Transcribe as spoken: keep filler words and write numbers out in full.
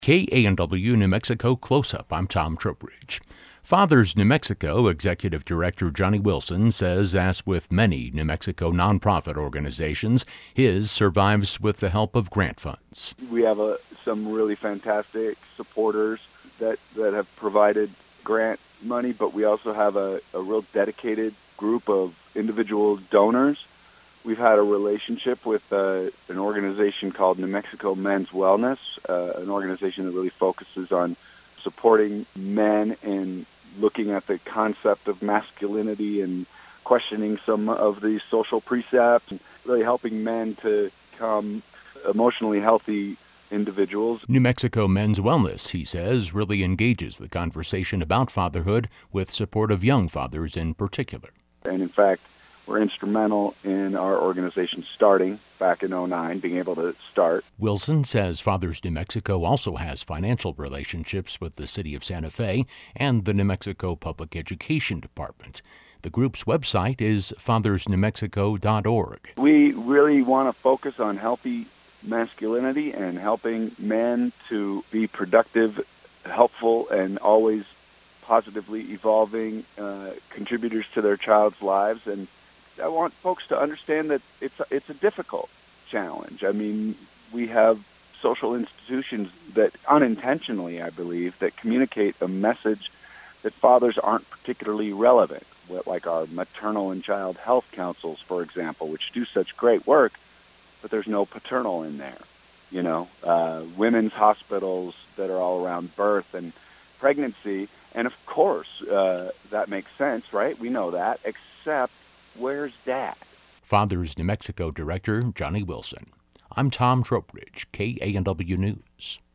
K A N W New Mexico Close-Up. I'm Tom Trowbridge. Fathers New Mexico Executive Director Johnny Wilson says, as with many New Mexico nonprofit organizations, his survives with the help of grant funds. We have a, some really fantastic supporters that, that have provided grant money, but we also have a, a real dedicated group of individual donors. We've had a relationship with uh, an organization called New Mexico Men's Wellness, uh, an organization that really focuses on supporting men and looking at the concept of masculinity and questioning some of these social precepts, and really helping men to become emotionally healthy individuals. New Mexico Men's Wellness, he says, really engages the conversation about fatherhood with support of young fathers in particular. And in fact, we're instrumental in our organization starting back in oh nine, being able to start. Wilson says Fathers New Mexico also has financial relationships with the city of Santa Fe and the New Mexico Public Education Department. The group's website is fathers new mexico dot org. We really want to focus on healthy masculinity and helping men to be productive, helpful, and always positively evolving uh, contributors to their child's lives. And I want folks to understand that it's a, it's a difficult challenge. I mean, we have social institutions that unintentionally, I believe, that communicate a message that fathers aren't particularly relevant, like our maternal and child health councils, for example, which do such great work, but there's no paternal in there. You know, uh, women's hospitals that are all around birth and pregnancy, and of course, uh, that makes sense, right? We know that, except where's Dad? Fathers New Mexico Director Johnny Wilson. I'm Tom Trowbridge, K A N W News.